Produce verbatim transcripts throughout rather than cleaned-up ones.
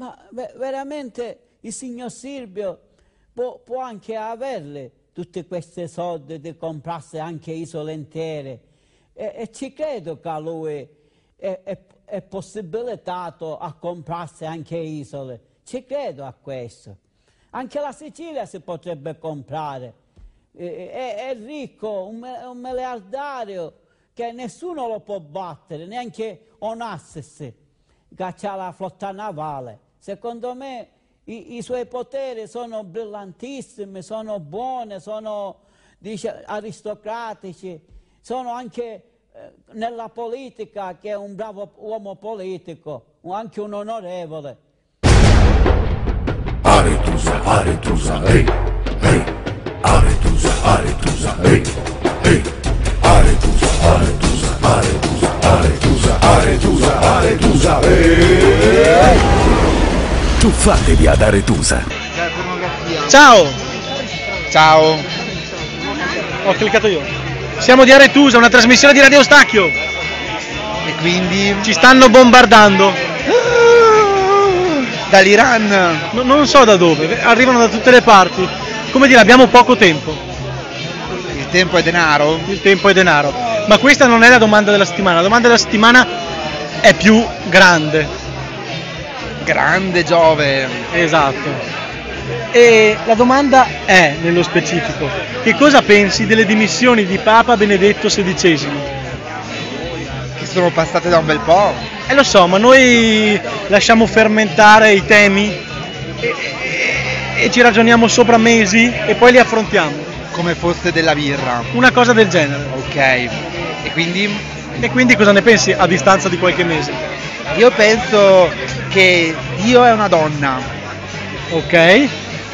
Ma ve- veramente il signor Silvio può, può anche averle tutte queste soldi di comprarsi anche isole intere. E, e ci credo che a lui è, è, è possibilitato a comprarsi anche isole. Ci credo a questo. Anche la Sicilia si potrebbe comprare. E, è, è ricco, un, un miliardario che nessuno lo può battere, neanche Onassis, che ha la flotta navale. Secondo me i, i suoi poteri sono brillantissimi, sono buoni, sono dice, aristocratici, sono anche eh, nella politica, che è un bravo uomo politico, anche un onorevole. Aretusa, Aretusa, ehi, ehi, Aretusa, Aretusa, ehi, ehi, Aretusa, Aretusa, Aretusa, Aretusa, Aretusa, Aretusa, ehi. Tuffatevi ad Aretusa. Ciao! Ciao! Ho cliccato io. Siamo di Aretusa, una trasmissione di Radio Stacchio. E quindi? Ci stanno bombardando. Dall'Iran? No, non so da dove, arrivano da tutte le parti. Come dire, abbiamo poco tempo. Il tempo è denaro? Il tempo è denaro. Ma questa non è la domanda della settimana. La domanda della settimana è più grande. Grande Giove. Esatto. E la domanda è, nello specifico, che cosa pensi delle dimissioni di Papa Benedetto sedicesimo? Che sono passate da un bel po'. Eh lo so, ma noi lasciamo fermentare i temi e, e, e ci ragioniamo sopra mesi e poi li affrontiamo. Come fosse della birra. Una cosa del genere. Ok. E quindi? E quindi cosa ne pensi a distanza di qualche mese? Io penso che Dio è una donna. Ok.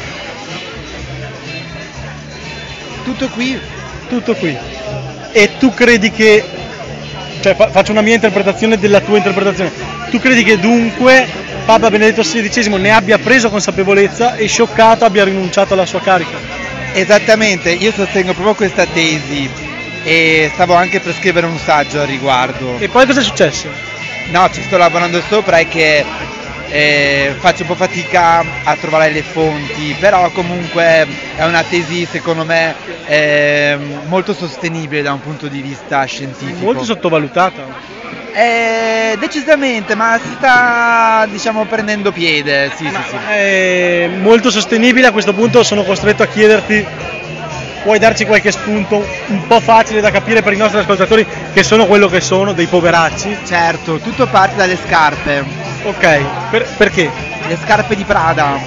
Tutto qui. Tutto qui. E tu credi che, cioè fa- faccio una mia interpretazione della tua interpretazione, tu credi che dunque Papa Benedetto sedicesimo ne abbia preso consapevolezza e scioccato abbia rinunciato alla sua carica? Esattamente, io sostengo proprio questa tesi e stavo anche per scrivere un saggio al riguardo. E poi cosa è successo? No, ci sto lavorando sopra, è che eh, faccio un po' fatica a trovare le fonti, però comunque è una tesi secondo me eh, molto sostenibile da un punto di vista scientifico. Molto sottovalutata. Eh, decisamente, ma si sta diciamo prendendo piede, sì, ma sì, sì. È molto sostenibile. A questo punto sono costretto a chiederti, puoi darci qualche spunto un po' facile da capire per i nostri ascoltatori che sono quello che sono, dei poveracci? Certo, tutto parte dalle scarpe. Ok, per, perché? Le scarpe di Prada.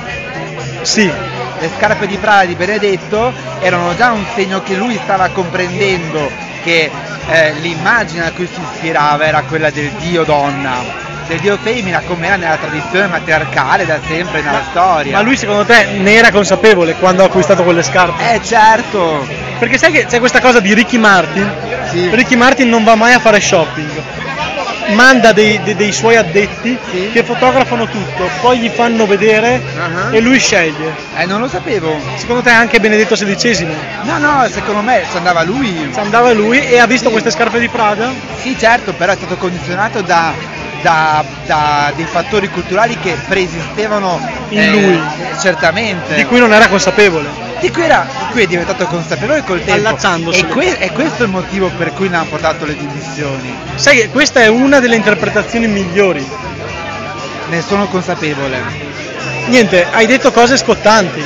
Sì. Le scarpe di Prada di Benedetto erano già un segno che lui stava comprendendo che eh, l'immagine a cui si ispirava era quella del dio donna, del dio femmina, come era nella tradizione matriarcale da sempre nella ma, storia. Ma lui secondo te ne era consapevole quando ha acquistato quelle scarpe? Eh certo! Perché sai che c'è questa cosa di Ricky Martin? Sì. Ricky Martin non va mai a fare shopping, manda dei, dei, dei suoi addetti sì. che fotografano tutto, poi gli fanno vedere uh-huh. e lui sceglie. Eh non lo sapevo. Secondo te anche Benedetto sedicesimo? No no, secondo me ci andava lui. Ci andava lui e ha visto sì. queste scarpe di Prada? Sì certo, però è stato condizionato da, da, da dei fattori culturali che preesistevano in eh, lui. Certamente. Di cui non era consapevole. Di cui, era, di cui è diventato consapevole col tempo. Allacciandosi. E que- è questo il motivo per cui ne hanno portato le dimissioni. Sai che questa è una delle interpretazioni migliori. Ne sono consapevole. Niente, hai detto cose scottanti.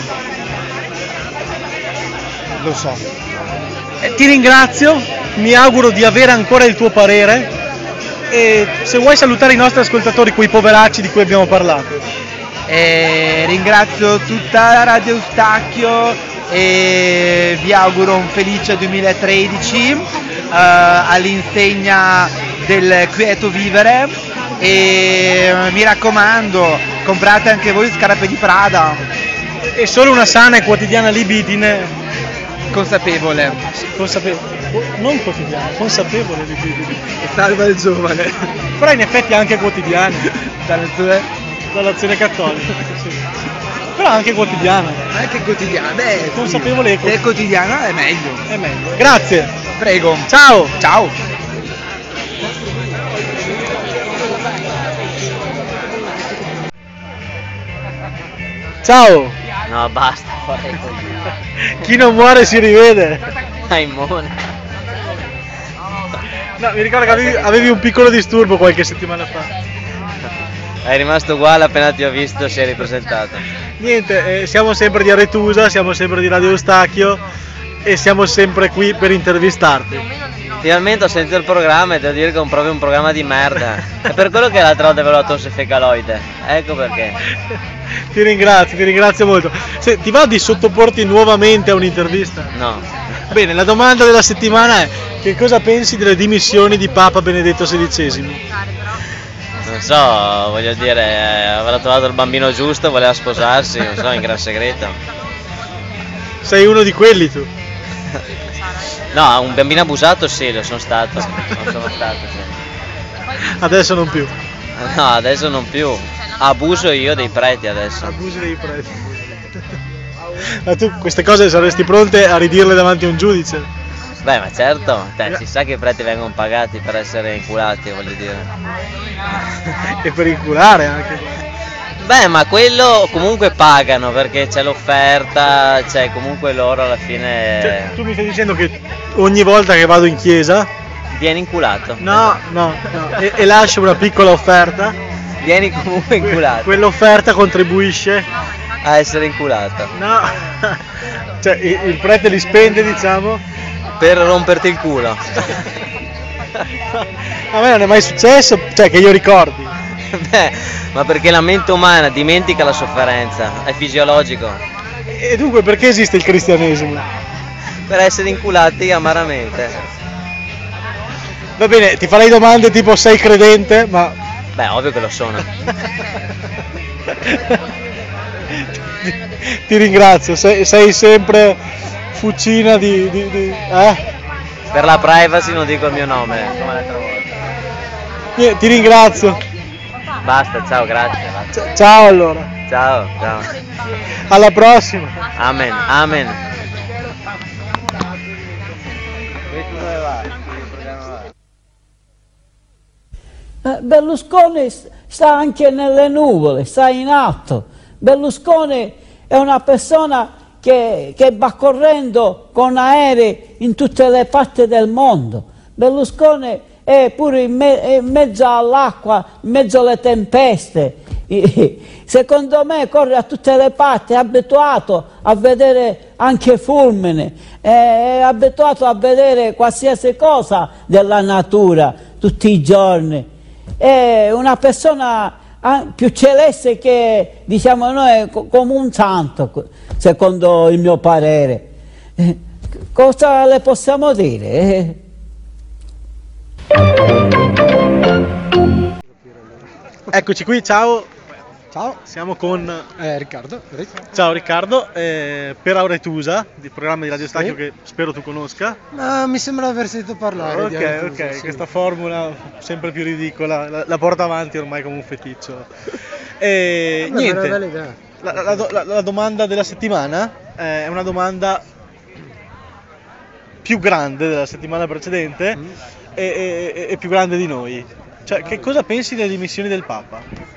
Lo so. Eh, ti ringrazio, mi auguro di avere ancora il tuo parere e se vuoi salutare i nostri ascoltatori, quei poveracci di cui abbiamo parlato. E ringrazio tutta la Radio Stacchio e vi auguro un felice duemilatredici uh, all'insegna del quieto vivere e mi raccomando, comprate anche voi scarpe di Prada. E solo una sana e quotidiana libidine consapevole. Consapevole. Non quotidiana, consapevole libidine. E salva il giovane. Però in effetti anche quotidiana. Dalle dall'azione cattolica, sì. Però anche quotidiana. Anche quotidiana, beh, consapevole sì. e quotidiana. Se è quotidiana è meglio. È meglio. Grazie. Prego. Ciao. Ciao. Ciao! No, basta, farei così. Chi non muore si rivede. Dai, immune. No, mi ricordo che avevi, avevi un piccolo disturbo qualche settimana fa. È rimasto uguale appena ti ho visto, si è ripresentato. Niente, eh, siamo sempre di Aretusa, siamo sempre di Radio Eustachio e siamo sempre qui per intervistarti. Finalmente ho sentito il programma e devo dire che è un- proprio un programma di merda. È per quello che l'altra volta avevo la tosse fecaloide. Ecco perché. Ti ringrazio, ti ringrazio molto. Se, ti va di sottoporti nuovamente a un'intervista? No. Bene, la domanda della settimana è: che cosa pensi delle dimissioni di Papa Benedetto sedicesimo? Non so, voglio dire, eh, avrà trovato il bambino giusto, voleva sposarsi, non so, in gran segreto. Sei uno di quelli tu. No, un bambino abusato sì, lo sono stato. Non sono stato, sì. Adesso non più. No, adesso non più. Abuso io dei preti adesso. Abusi dei preti. Ma tu queste cose saresti pronte a ridirle davanti a un giudice? Beh, ma certo, te, si sa che i preti vengono pagati per essere inculati, voglio dire. E per inculare anche. Beh, ma quello comunque pagano perché c'è l'offerta, c'è comunque loro alla fine Cioè, tu mi stai dicendo che ogni volta che vado in chiesa, vieni inculato. no, no, no, e, e lascio una piccola offerta, Vieni comunque inculato quell'offerta contribuisce, a essere inculato. no, cioè il, il prete li spende, diciamo. Per romperti il culo. A me non è mai successo, cioè che io ricordi. Beh, ma perché la mente umana dimentica la sofferenza, è fisiologico. E dunque perché esiste il cristianesimo? Per essere inculati amaramente. Va bene, ti farei domande tipo sei credente, ma Beh, ovvio che lo sono. ti, ti ringrazio, sei, sei sempre fucina di, di, di eh? Per la privacy non dico il mio nome, come l'altra volta. Niente, ti ringrazio. Basta, ciao, grazie. basta. C- ciao allora, Ciao, ciao. alla prossima. Amen, amen. Eh, Berlusconi s- sta anche nelle nuvole, sta in alto. Berlusconi è una persona che, che va correndo con aerei in tutte le parti del mondo. Berlusconi è pure in, me- è in mezzo all'acqua, in mezzo alle tempeste. Secondo me corre a tutte le parti, è abituato a vedere anche fulmine, è abituato a vedere qualsiasi cosa della natura tutti i giorni. È una persona ah, più celeste che, diciamo noi, co- come un santo, co- secondo il mio parere. Eh, cosa le possiamo dire? Eh, Eccoci qui, ciao. Ciao, Siamo con eh, Riccardo. ciao Riccardo, eh, per Auretusa, il programma di Radio Eustachio Sì. che spero tu conosca. Ma mi sembra aver sentito parlare di Ok, Aretusa, ok, sì. questa formula sempre più ridicola, la, la porta avanti ormai come un feticcio. E Vabbè, niente, è una bella idea. la, la- la do- la- la domanda della settimana eh, è una domanda più grande della settimana precedente Mm. e, e- e più grande di noi. Cioè, che cosa pensi delle dimissioni del Papa?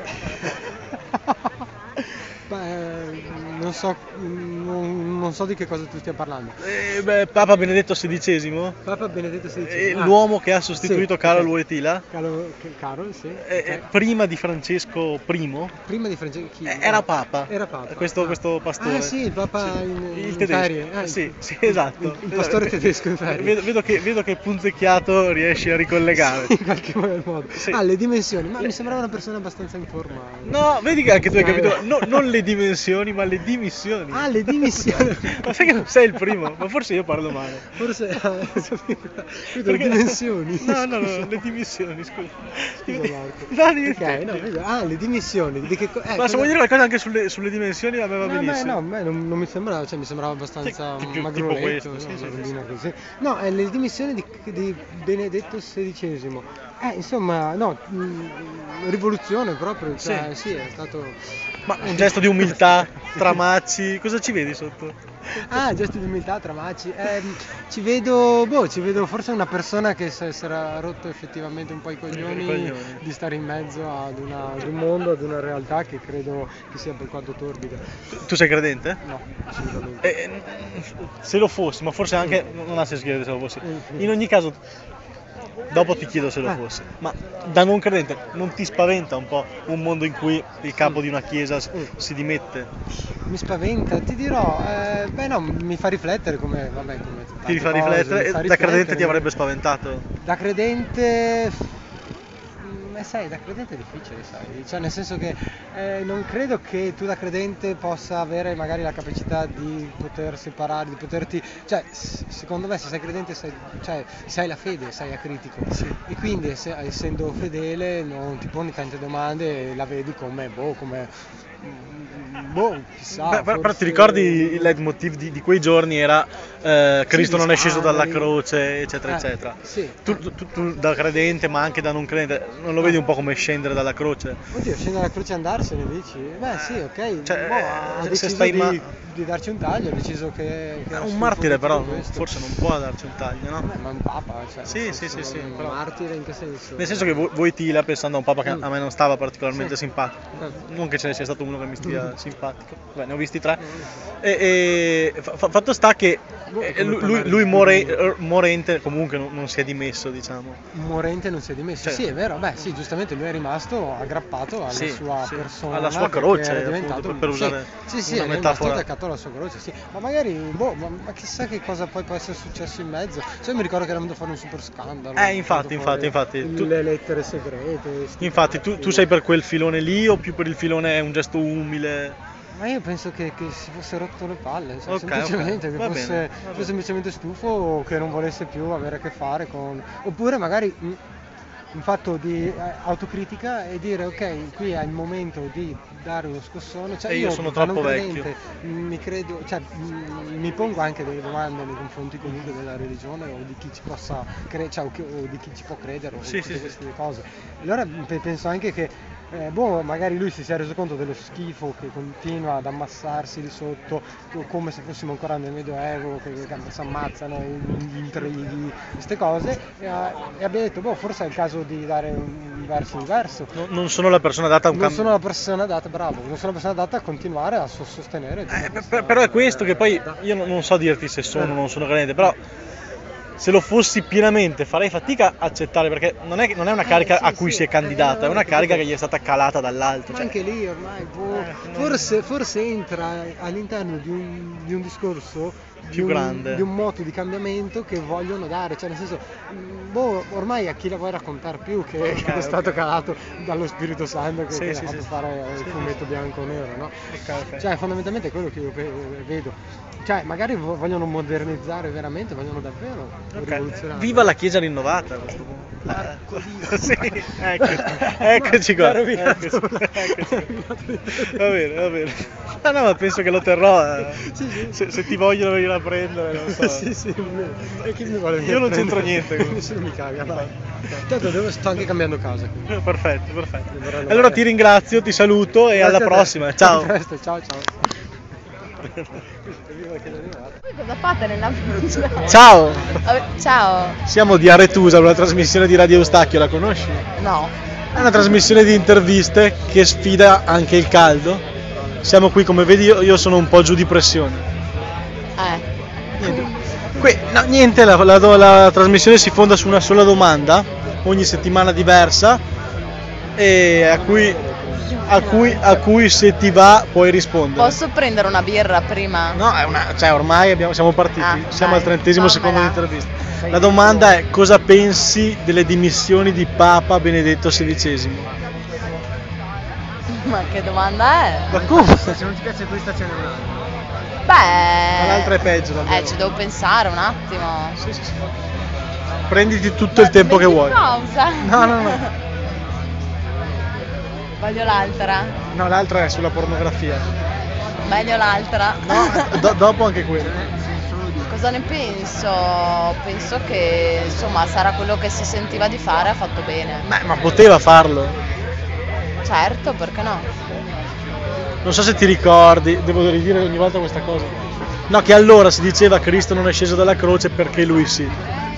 Beh, non so, non, non so di che cosa tu stia parlando. Eh, beh, Papa Benedetto sedicesimo, Papa Benedetto eh, sedicesimo. Ah, l'uomo che ha sostituito sì, Carlo ok. Wojtyla, Carlo, Carol, sì. eh, eh, ok. prima di Francesco I, Prima di Francesco chi? eh, era Papa. Era Papa. Questo, Ah. questo pastore. Ah sì, il Papa Sì, in, il in tedesco. ferie. Ah, sì, il- sì, esatto. Il, il pastore tedesco in ferie. Vedo, vedo che, vedo che punzecchiato riesci a ricollegare. In qualche modo. Sì. Ah, le dimensioni. Ma mi sembrava una persona abbastanza informale. No, vedi che anche tu hai Dai. capito, no, non le dimensioni, ma le dimissioni. Ah, le dimissioni. Ma sai che non sei il primo, ma forse io parlo male. Forse ah, capito, le Perché- dimensioni. No, no, no, le dimissioni, scusa. Scusa Marco. No, di- Ok, no, vedo- ah, le dimissioni. Di che co- eh, Ma cosa- se vuoi dire qualcosa anche sulle, sulle dimensioni a me va No, beh, benissimo. no, a me non, non mi sembrava, cioè mi sembrava abbastanza Sì, tipo- magroletto, tipo questo, no, sì, una sì, rondina così. No, è le dimissioni di, di Benedetto sedicesimo. Eh, insomma, no, mh, rivoluzione proprio, cioè, sì. è stato... Ma un gesto di umiltà, tramacci, cosa ci vedi sotto? Ah, gesto di umiltà tra maci. Ehm, ci vedo, boh, ci vedo forse una persona che si si era rotto effettivamente un po' i coglioni, I coglioni. di stare in mezzo ad, una- ad un mondo, ad una realtà che credo che sia per quanto torbida. Tu, tu sei credente? No, assolutamente. Eh, eh, se lo fossi, ma forse anche non ha senso chiedere se lo fossi. Mm. In ogni caso, dopo ti chiedo se lo Eh. fossi. Ma da non credente, non ti spaventa un po' un mondo in cui il capo di una chiesa s- Mm. si dimette? Mi spaventa, ti dirò, eh, beh no, mi fa riflettere come, vabbè, come tante Ti fa cose, riflettere mi e fa da credente riflettere. ti avrebbe spaventato? Da credente, mm, eh, sai, da credente è difficile, sai, cioè nel senso che eh, non credo che tu da credente possa avere magari la capacità di poter separare, di poterti, cioè s- secondo me se sei credente sei, cioè, sei la fede, sei acritico e quindi se- essendo fedele non ti poni tante domande e la vedi come, boh, come, mm, boh, chissà. Beh, però, però forse- ti ricordi il leitmotiv di, di quei giorni era eh, Cristo gli non è sceso dalla scandali. croce, eccetera, Eh, eccetera. sì. Tu, tu- tu- tu da credente, ma anche da non credente, non lo vedi un po' come scendere dalla croce? Oddio, scendere dalla croce e andarsene, dici? Beh sì, ok, Cioè, boh, ha se deciso stai di, ma- di darci un taglio, ha deciso che, che era Un stufo martire di però, tutto questo. forse non può darci un taglio, no? Beh, ma è un papa, cioè, Sì, nel sì, senso, sì, sì, un però- martire in che senso? Nel senso che Vo- Wojtyla, pensando a un papa che Mm. a me non stava particolarmente Sì. simpatico, Eh. non che ce ne sia stato uno che mi stia Mm. simpatico, beh, ne ho visti tre, e, e fa- fa- fatto sta che Boh, è eh, come lui, lui, parlare lui di- more- eh, morente comunque non, non si è dimesso, diciamo. Morente non si è dimesso, Cioè- sì è vero, beh sì, giustamente lui è rimasto aggrappato alla Sì, sua sì, persona, alla sua perché croce, era appunto, diventato per- per sì, usare sì, sì, una è metafora. rimasto attaccato alla sua croce, sì, ma magari, boh, ma, ma chissà che cosa poi può essere successo in mezzo, cioè mi ricordo che era venuto a fare un super scandalo, Eh, infatti, è venuto infatti, fuori infatti, tu- le lettere segrete, sti Infatti tu, tu cazzi. sei per quel filone lì o più per il filone è un gesto umile? Ma io penso che, che si fosse rotto le palle, cioè, Ok, semplicemente ok, che va fosse, bene, va fosse bene. semplicemente stufo o che non volesse più avere a che fare con... Oppure magari mh, un fatto di eh, autocritica e dire ok, qui è il momento di dare uno scossone, cioè E io sono da non troppo credente, vecchio. mh, mi credo, cioè mh, mi pongo anche delle domande nei confronti comunque della religione o di chi ci possa credere, cioè, o, che- o di chi ci può credere o Sì, tutte sì, queste cose. Allora pe- penso anche che eh, boh, magari lui si sia reso conto dello schifo che continua ad ammassarsi di sotto, co- come se fossimo ancora nel Medioevo, che, che si ammazzano gli intrighi, queste cose, e, ha- e abbia detto, boh, forse è il caso di dare un un verso diverso. No- non sono la persona adatta a un Non cambio. sono la persona adatta, bravo, non sono la persona adatta a continuare a so- sostenere. tutta Eh, per- questa- però è questo che poi io non, non so dirti se sono o non sono credente, però se lo fossi pienamente farei fatica a accettare perché non è, non è una Eh, carica sì, a cui sì, si è candidato, eh, è una eh, carica capito. che gli è stata calata dall'alto. Ma Cioè, anche lì ormai, boh, Eh, no. forse, forse entra all'interno di un, di un discorso di Più un, grande. di un moto di cambiamento che vogliono dare, cioè nel senso, mh, boh, ormai a chi la vuoi raccontare più che, che Ok, è stato ok. calato dallo Spirito Santo che, Sì, che sì, ha fatto sì, sì. fare Sì, il sì, fumetto sì. bianco o nero, no? ok, ok. Cioè fondamentalmente è quello che io ve- vedo, cioè magari vo- vogliono modernizzare veramente, vogliono davvero Ok. rivoluzionare. Viva la Chiesa rinnovata a questo punto. Marco Eh, sì, eccoci, eccoci qua. Mi ha rovinato. Eccoci, eccoci qua. Va bene, va bene. No, no, ma penso che lo terrò. eh. Sì, sì. Se, se ti vogliono venire a prendere, non so. Sì, sì, e chi mi vuole Io non prendere? c'entro niente, quindi. Nessuno mi caga, dai. Tanto devo, sto anche cambiando casa. Quindi. Eh, Perfetto, perfetto. Dovrò andare. Allora ti ringrazio, ti saluto e Grazie alla a te. prossima. Ciao. A presto, ciao ciao. Voi cosa fate nella vita? Ciao. Vabbè, ciao. Siamo di Aretusa, una trasmissione di Radio Eustachio, la conosci? No. È una trasmissione di interviste che sfida anche il caldo. Siamo qui, come vedi, io, io sono un po' giù di pressione. Eh. Que- no, niente, la, la- la trasmissione si fonda su una sola domanda, ogni settimana diversa, e a cui, a cui, a cui se ti va puoi rispondere. Posso prendere una birra prima? No, è una, cioè ormai abbiamo- siamo partiti, Ah, siamo dai, al trentesimo secondo fammela. dell'intervista. La domanda è: cosa pensi delle dimissioni di Papa Benedetto sedicesimo? Ma che domanda è? Ma come? Se non ti piace questa ce n'è un'altra. Beh. Ma l'altra è peggio, davvero. Eh, ci devo pensare un attimo. Sì, sì, sì. Prenditi tutto il tempo che Metti vuoi. pausa. No, no, no. Voglio l'altra. No, l'altra è sulla pornografia. Meglio l'altra. No, do- dopo anche quella. Cosa ne penso? Penso che insomma sarà quello che si sentiva di fare, ha fatto bene. Ma, ma poteva farlo. Certo, perché no? Non so se ti ricordi, devo ridire ogni volta questa cosa. No, che allora si diceva Cristo non è sceso dalla croce perché lui sì.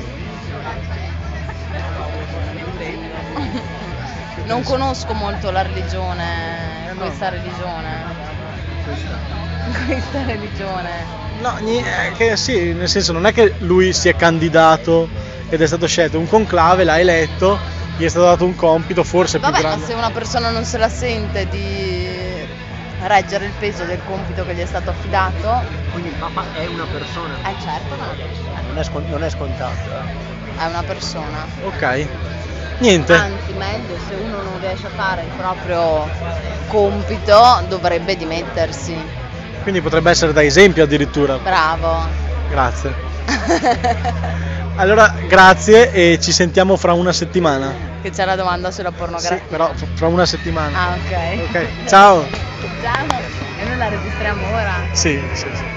Non conosco molto la religione, questa religione. Questa religione. No, ni- eh, che sì, nel senso non è che lui si è candidato ed è stato scelto, un conclave l'ha eletto, gli è stato dato un compito forse più Vabbè, ma grande. se una persona non se la sente di reggere il peso del compito che gli è stato affidato, Quindi il Papa è una persona. eh certo che è una persona. Non è, scon- non è scontato. eh. È una persona. Ok. Niente. Anzi, meglio, se uno non riesce a fare il proprio compito, dovrebbe dimettersi. Quindi potrebbe essere da esempio addirittura. Bravo. Grazie. Allora, grazie e ci sentiamo fra una settimana. Che c'è la domanda sulla Sì, pornografia. però f- fra una settimana. Ah, ok. Ok, ciao. Ciao. E noi la registriamo ora. Sì, sì, sì.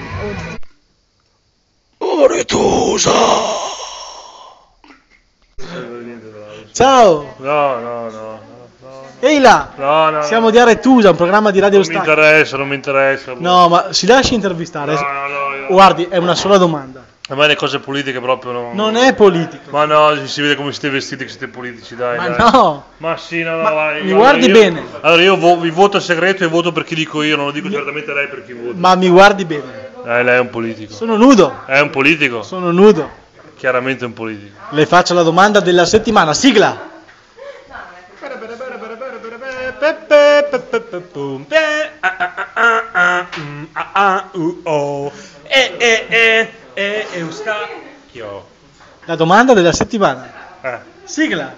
Oddio. Aretusa! Ciao. No, no, no. Ehi là. No, no. Siamo di Aretusa, un programma di Radio Non mi Stacco. interessa, non mi interessa. No, ma si lasci intervistare. No, no, no, io- Guardi, è una sola domanda. A me le cose politiche proprio non... Non è politico. Ma no, si vede come siete vestiti che siete politici, dai. Ma dai. no. Ma sì, no, no, Ma vai. mi Allora guardi io- bene. Allora io vo- vi voto segreto e voto per chi dico io, non lo dico certamente lei per chi vota. Ma mi guardi bene. Eh, lei è un politico. Sono nudo. È un politico? Sono nudo. Chiaramente un politico. Le faccio la domanda della settimana. Sigla. E e e e Eustachio. La domanda della settimana. Eh. Sigla.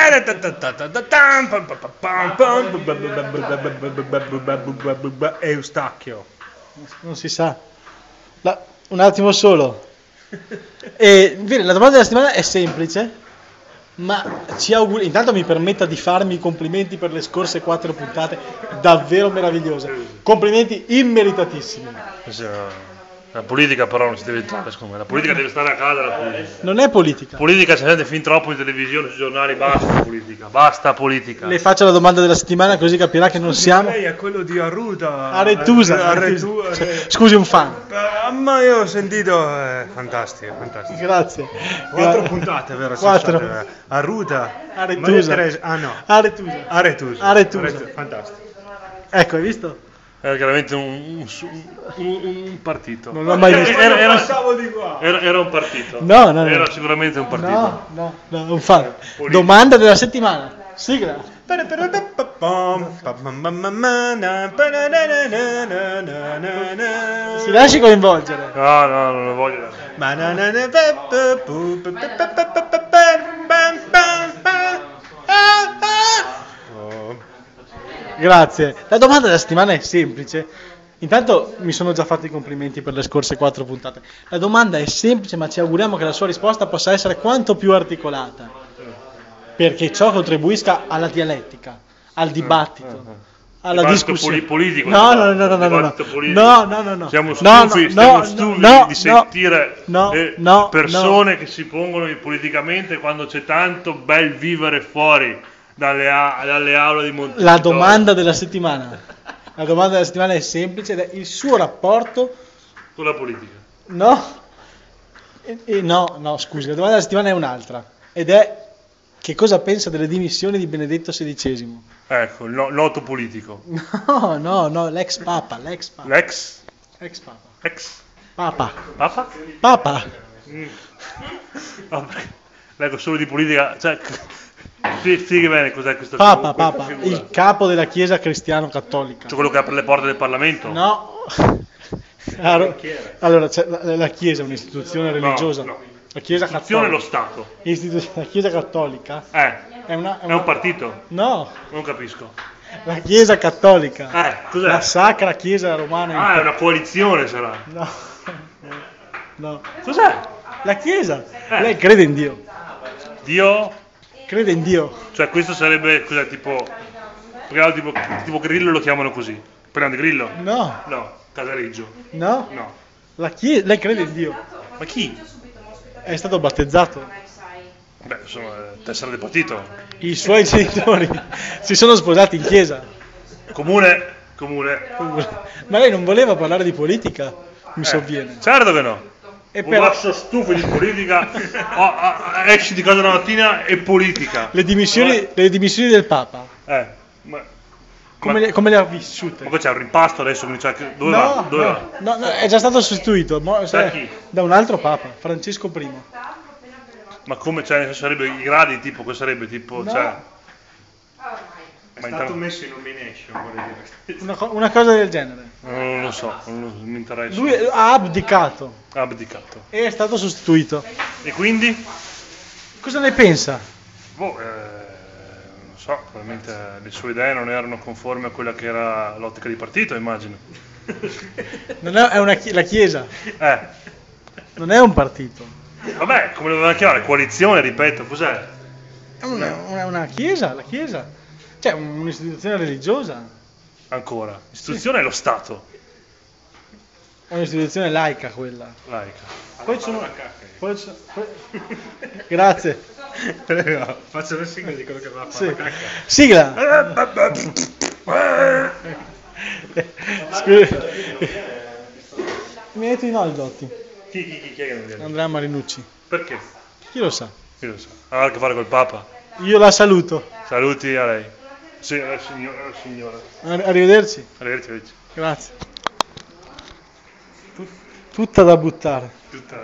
Eustachio. Non si sa. La- un attimo solo. E, bene, la domanda della settimana è semplice, ma ci auguri. Intanto mi permetta di farmi i complimenti per le scorse quattro puntate, davvero meravigliose. Complimenti immeritatissimi. La politica però non si deve entrare, secondo me. La politica deve stare a casa, la politica. Non è politica. Politica si sente fin troppo in televisione, sui giornali, basta politica, basta politica. Le faccio la domanda della settimana così capirà che non siamo. Lei è quello di Arruda. Aretusa. Aretu- Aretusa. Are- Scusi, un fan. Ah, ma io ho sentito, è fantastico, fantastico. Grazie. Quattro Gra- puntate, vero? Quattro. Sono state, eh. Arruda. Aretusa. Maria Teresa- Ah no. Aretusa. Aretusa. Aretusa. Aretu- Fantastico. Ecco, hai visto? Era chiaramente un, un, un- un partito. Non l'ho mai visto. Era, era- era- era un partito. No, no, no. Era sicuramente un partito. No, no, no, un fan. Politico. Domanda della settimana. Sigla. Si lasci coinvolgere. No, no, non lo voglio. Grazie. La domanda della settimana è semplice. Intanto mi sono già fatti i complimenti per le scorse quattro puntate. La domanda è semplice, ma ci auguriamo che la sua risposta possa essere quanto più articolata, perché ciò contribuisca alla dialettica, al dibattito, alla Dibattito discussione. poli- politico, No, dibattito, no, no, no, no, no, dibattito politico. no, no, no, no. Siamo No, stufi, no, siamo no, stufi no, di no, sentire no, eh, no, persone che si pongono politicamente quando c'è tanto bel vivere fuori dalle, a- dalle aule di Montecitorio. La domanda della settimana. La domanda della settimana è semplice ed è il suo rapporto. con la politica. No, E- e no, no, scusi, la domanda della settimana è un'altra. Ed è che cosa pensa delle dimissioni di Benedetto sedicesimo? Ecco, il no- noto politico. No, no, no, l'ex papa, l'ex papa. L'ex? Ex papa. Ex? Papa. Papa? Papa. Mm. No, perché leggo solo di politica, cioè, spie- spieghi bene cos'è questo Papa, questa papa, figura. il capo della Chiesa cristiano-cattolica. Cioè quello che apre le porte del Parlamento? No. Allora, allora, c'è la, la Chiesa è un'istituzione religiosa. no. La Chiesa Istituzione è lo cattolica. Stato. Istitu- la Chiesa cattolica Eh, è una, è un partito? No, Non capisco. la Chiesa cattolica. Eh, cos'è? La Sacra Chiesa Romana. Ah, è una coalizione sarà. No. No. Cos'è? La Chiesa. Eh. Lei crede in Dio. Dio? Crede in Dio. Cioè questo sarebbe, cos'è, tipo... Perché tipo, tipo Grillo lo chiamano così. Parliamo di Grillo? No. No, Casareggio. No. No. La Chiesa, lei crede in Dio. Ma chi? È stato battezzato. Beh, insomma, tessera del partito. I suoi genitori si sono sposati in chiesa. Comune, comune. Ma lei non voleva parlare di politica? mi Eh, sovviene. Certo che no. E Tu però basta stufi di politica, o, a- esci di casa la mattina e politica. le dimissioni, le dimissioni del Papa, Eh, ma, come, ma, le, come le ha vissute? ma qua c'è un rimpasto adesso, quindi cioè, che- dove va? No, Dove no, va? no, no, è già stato sostituito mo- sai, chi? da un altro Papa, Francesco I. Ma come, cioè, nel senso, sarebbe i gradi, tipo, che sarebbe tipo, No. cioè... È Ma stato intanto- messo in nomination, vorrei dire. Una, co- una cosa del genere. Non lo so, non lo- mi interessa. Lui ha abdicato Ha abdicato. e è stato sostituito. E quindi? Cosa ne pensa? Boh, eh, non so, probabilmente le sue idee non erano conformi a quella che era l'ottica di partito, immagino. Non è, è una chi- la Chiesa, Eh, non è un partito, vabbè, come lo dovevano chiamare? Coalizione, ripeto, cos'è? è una, una- una Chiesa, la Chiesa, cioè un'istituzione religiosa, Ancora. Istituzione è lo Stato. è un'istituzione laica quella. Laica. Poi ci sono... poi ci- poi- Grazie. Prego, faccio la sigla di quello che va a fare Sì. la cacca. Sigla. Scusa. Mi hai detto di no il Dotti. Chi, chi, chi, chi è che non viene? Andrea Marinucci. Perché? Chi lo sa? Chi lo sa? Ha a che fare col Papa. Io la saluto. Saluti a lei. Sì, eh, signora. eh, signora. Arri- Arrivederci. Arrivederci, arrivederci. Grazie. Tut- Tutta da buttare. Tutta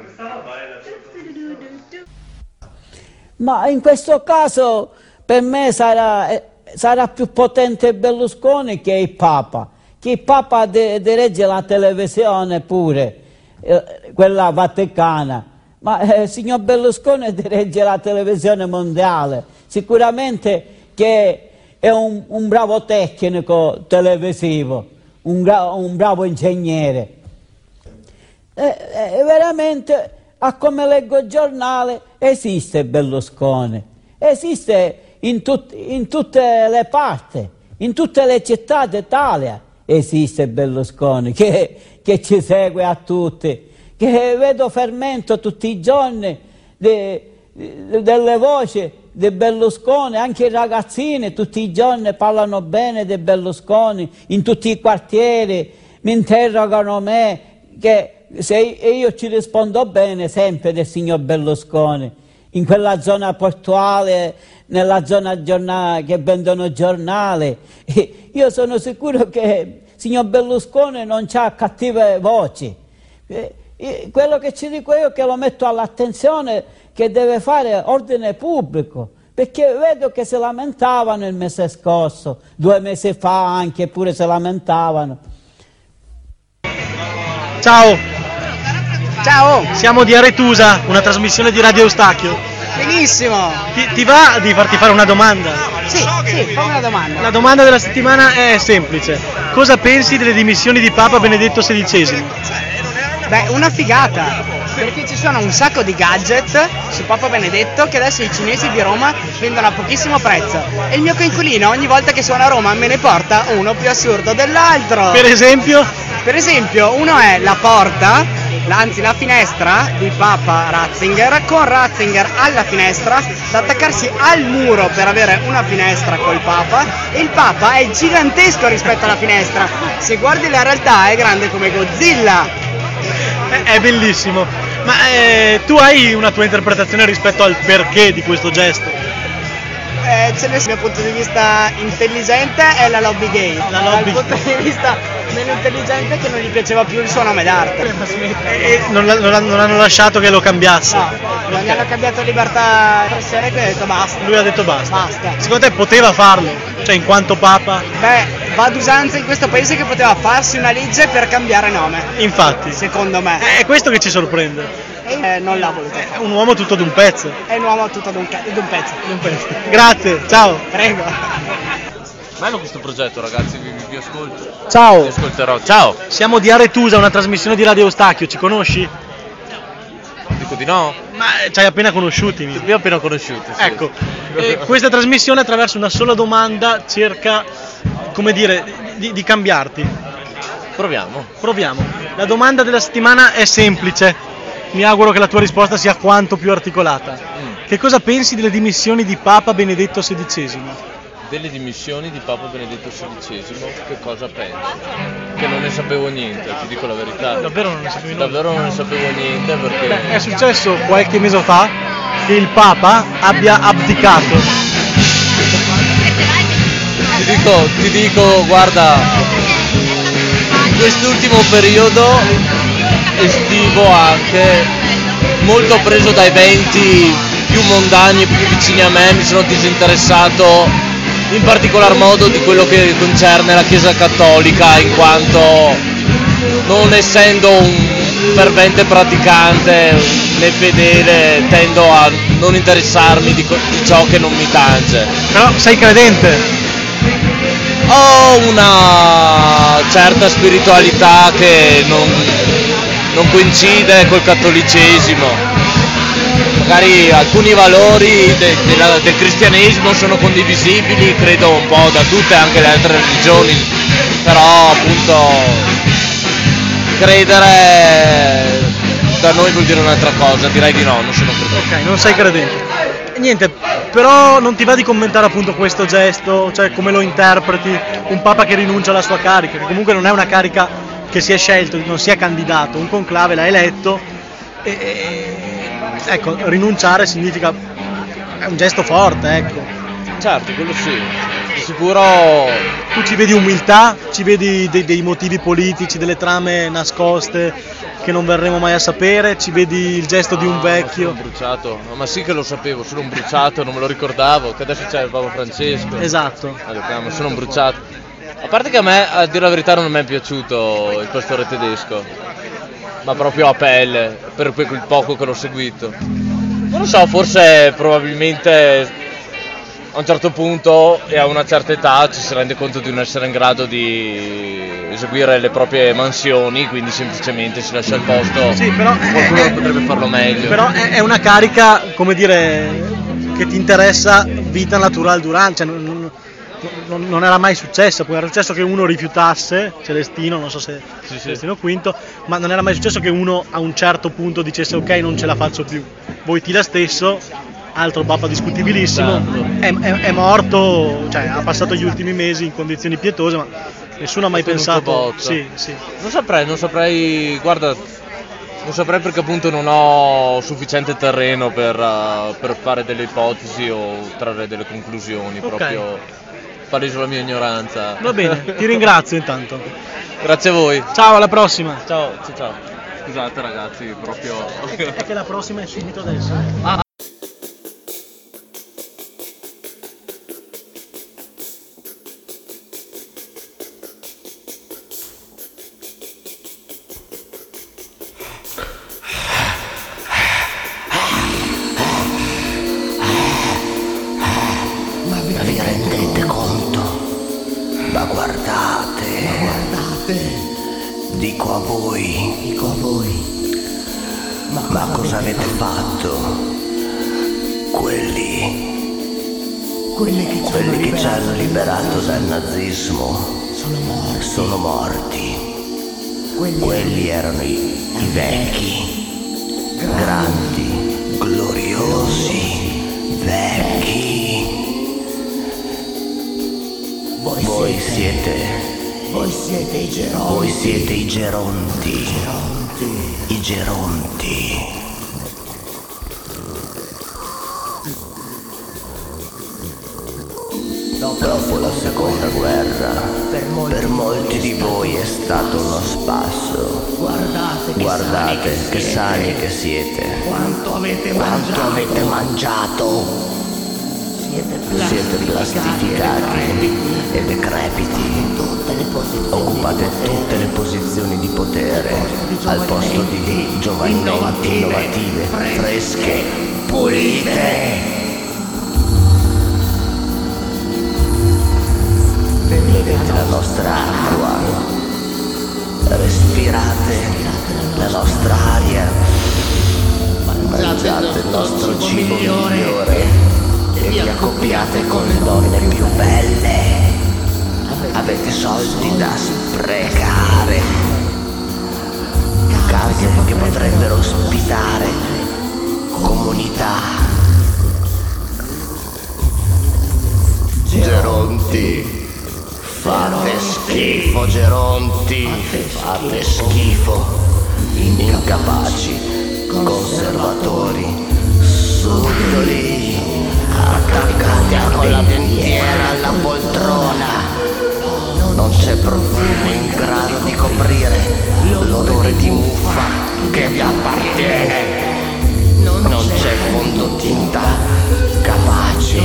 Ma in questo caso per me sarà, eh, sarà più potente Berlusconi che il Papa, che il Papa de- dirige la televisione pure, eh, quella vaticana, ma eh, il signor Berlusconi dirige la televisione mondiale, sicuramente che è un, un bravo tecnico televisivo, un, gra- un bravo ingegnere. E, e veramente, a come leggo il giornale, esiste Berlusconi, esiste in, tut- in tutte le parti, in tutte le città d'Italia esiste Berlusconi che, che ci segue a tutti, che vedo fermento tutti i giorni de- de- delle voci di Berlusconi, anche i ragazzini tutti i giorni parlano bene di Berlusconi, in tutti i quartieri mi interrogano me, che se io ci rispondo bene sempre del signor Berlusconi, in quella zona portuale, nella zona giornale che vendono giornali, io sono sicuro che il signor Berlusconi non ha cattive voci. Eh, eh, Quello che ci dico io è che lo metto all'attenzione che deve fare ordine pubblico, perché vedo che si lamentavano il mese scorso, due mesi fa anche pure si lamentavano. Ciao. Ciao! Siamo di Aretusa, una trasmissione di Radio Eustachio. Benissimo! Ti, ti va di farti fare una domanda? Sì, sì, fammi una domanda. La domanda della settimana è semplice. Cosa pensi delle dimissioni di Papa Benedetto sedicesimo? Beh, una figata, perché ci sono un sacco di gadget su Papa Benedetto che adesso i cinesi di Roma vendono a pochissimo prezzo. E il mio coinquilino ogni volta che suona a Roma me ne porta uno più assurdo dell'altro. Per esempio? Per esempio, uno è la porta, anzi la finestra di Papa Ratzinger, con Ratzinger alla finestra, da attaccarsi al muro per avere una finestra col Papa, e il Papa è gigantesco rispetto alla finestra. Se guardi la realtà è grande come Godzilla. È, è bellissimo. Ma eh, tu hai una tua interpretazione rispetto al perché di questo gesto? Eh, ce n'è, dal mio punto di vista intelligente è la lobby gay, La lobby- dal punto di vista meno intelligente è che non gli piaceva più il suo nome d'arte. E non, la- non, non hanno lasciato che lo cambiasse. No, non gli hanno cambiato libertà di espressione, quindi ha detto basta. Lui ha detto basta. Basta. Secondo te poteva farlo? Cioè, in quanto Papa? Beh, va ad usanza in questo paese che poteva farsi una legge per cambiare nome, Infatti. secondo me. È questo che ci sorprende. Eh, non l'ha voluto. È un uomo tutto d'un pezzo. È un uomo tutto d'un, ca- d'un pezzo. D'un pezzo. Grazie, ciao. Prego. Bello questo progetto, ragazzi, vi, vi ascolto. Ciao. Vi ascolterò. Ciao. Siamo di Aretusa, una trasmissione di Radio Eustachio, ci conosci? Dico di no? Ma ci hai appena conosciuti. mi- Vi ho appena conosciuti. Sì. Ecco, eh, questa trasmissione attraverso una sola domanda cerca, come dire, di, di cambiarti. Proviamo. Proviamo. La domanda della settimana è semplice. Mi auguro che la tua risposta sia quanto più articolata. Mm. Che cosa pensi delle dimissioni di Papa Benedetto sedicesimo? delle dimissioni di Papa Benedetto sedicesimo, che cosa penso? Che non ne sapevo niente, ti dico la verità. Davvero non ne sapevi nulla? Davvero non ne sapevo niente perché... Beh, è successo qualche mese fa che il Papa abbia abdicato. Ti dico, ti dico, guarda, in quest'ultimo periodo estivo anche, molto preso da eventi più mondani e più vicini a me, mi sono disinteressato in particolar modo di quello che concerne la Chiesa Cattolica, in quanto non essendo un fervente praticante né fedele tendo a non interessarmi di, co- di ciò che non mi tange. Però sei credente? Ho una certa spiritualità che non, non coincide col cattolicesimo. Magari alcuni valori de, de la, del cristianesimo sono condivisibili, credo un po' da tutte anche le altre religioni, però appunto credere da noi vuol dire un'altra cosa, direi di no, non sono credente. Ok, non sei credente. E niente, però non ti va di commentare appunto questo gesto, cioè come lo interpreti, un Papa che rinuncia alla sua carica, che comunque non è una carica che si è scelto, non si è candidato, un conclave l'ha eletto e, e ecco, rinunciare significa, è un gesto forte, ecco. Certo, quello sì, di sicuro. Tu ci vedi umiltà, ci vedi dei, dei motivi politici, delle trame nascoste che non verremo mai a sapere, ci vedi il gesto di un vecchio. Sono bruciato, ma sì che lo sapevo, sono un bruciato, non me lo ricordavo, che adesso c'è il Papa Francesco. Esatto. Allora, ma sono un bruciato. A parte che a me, a dire la verità, non mi è piaciuto il pastore tedesco, ma proprio a pelle, per quel poco che l'ho seguito. Non lo so, forse probabilmente a un certo punto e a una certa età ci si rende conto di non essere in grado di eseguire le proprie mansioni, quindi semplicemente si lascia il posto. Sì, però qualcuno è, potrebbe farlo meglio. Però è, è una carica, come dire, che ti interessa vita natural durante, cioè non, non, non, non era mai successo, poi era successo che uno rifiutasse, Celestino, non so se sì, Celestino sì. Quinto, ma non era mai successo che uno a un certo punto dicesse ok, non ce la faccio più. Wojtyla stesso, altro Papa discutibilissimo, è, è, è morto, cioè ha passato gli ultimi mesi in condizioni pietose, ma nessuno ha mai pensato. Sì, sì. Non saprei, non saprei, guarda, non saprei perché appunto non ho sufficiente terreno per, uh, per fare delle ipotesi o trarre delle conclusioni, Okay. proprio paleso la mia ignoranza. Va bene, ti ringrazio intanto. Grazie a voi. Ciao, alla prossima. Ciao, ciao, ciao. Scusate ragazzi, proprio... È, è che la prossima è subito adesso. Ah. Ma vi rendete conto? Ma guardate, ma guardate, dico a voi, dico a voi, ma, ma cosa avete fatto? Quelli, quelli che, quelli che ci hanno liberato dal nazismo sono morti, sono morti. Quelli, quelli erano i, i vecchi, grandi, gloriosi, vecchi. Voi, voi siete, voi siete i Geronti, voi siete i Geronti, i Geronti, i Geronti. Dopo la seconda guerra, per molti, per molti di voi è stato uno spasso. Guardate che, Guardate sani, che, che sani che siete. Quanto avete Quanto mangiato? Avete mangiato? Siete plastificati, siete plastificati e decrepiti. Tutte le posizioni Occupate tutte le posizioni di potere al posto di giovani innovative, innovative fresche, pulite. Bevete la nostra acqua, respirate la nostra aria, mangiate il nostro cibo migliore e vi accoppiate con le donne più belle. Avete soldi da sprecare, case che potrebbero ospitare comunità. Geronti, fate schifo, Geronti, fate schifo, incapaci, conservatori, subdoli, attaccati con la dentiera alla poltrona. Non c'è profumo in grado di coprire l'odore di muffa che vi appartiene. Non c'è fondotinta capace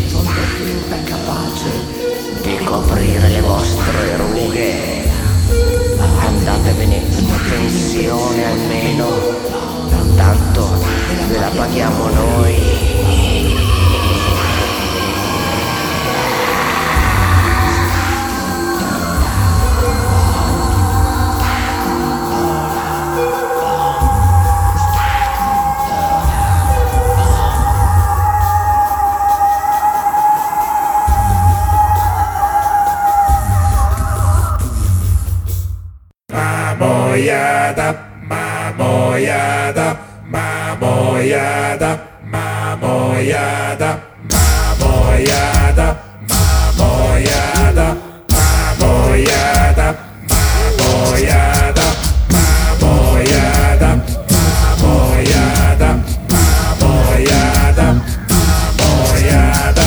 di coprire le vostre rughe. Andatevene in pensione almeno, tanto ve la paghiamo noi. Mamoiada, mamoiada, mamoiada, mamoiada, mamoiada, mamoiada, mamoiada, mamoiada, mamoiada, mamoiada, mamoiada, mamoiada.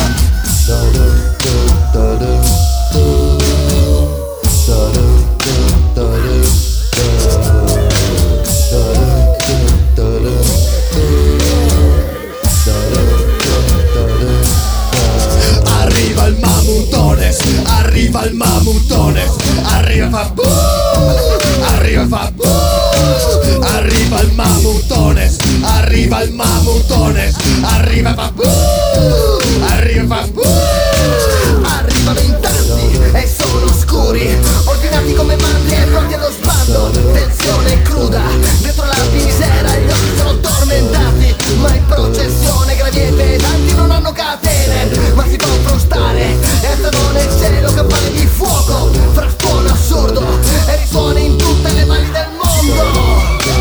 Arriva il mamutones, arriva il mamutones, arriva fa buh, arriva fa buh, arriva il mamutones, arriva il mamutones, arriva fa buh, arriva fa buh. Arrivano in tanti e sono scuri, ordinati come mandi e pronti allo sbando. Tensione cruda, dentro la misera gli occhi sono tormentati, ma in processione gravi e pesanti non hanno catene, ma si fa frustare e entrano nel cielo campane di fuoco, frastuono assurdo e risuona in tutte le mani del mondo.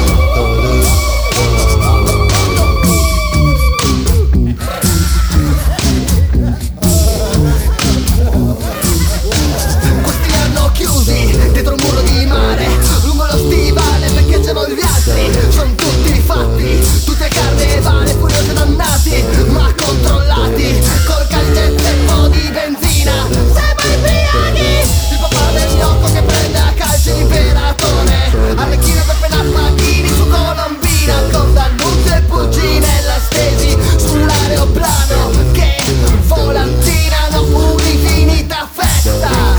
Questi li hanno chiusi dietro un muro di mare, lungo lo stivale percheggiano gli altri, sono tutti fatti, tutte carnevale, furiosi dannati, ma controllati, col calcetto e un po' di benzina. Siamo ubriachi! Il papà del gnocco che prende a calcio l'imperatore, Arlecchino per Penaspachini su Colombina, con D'Annunzio e Pulcinella stesi sull'aeroplano che volantinano un'infinita festa.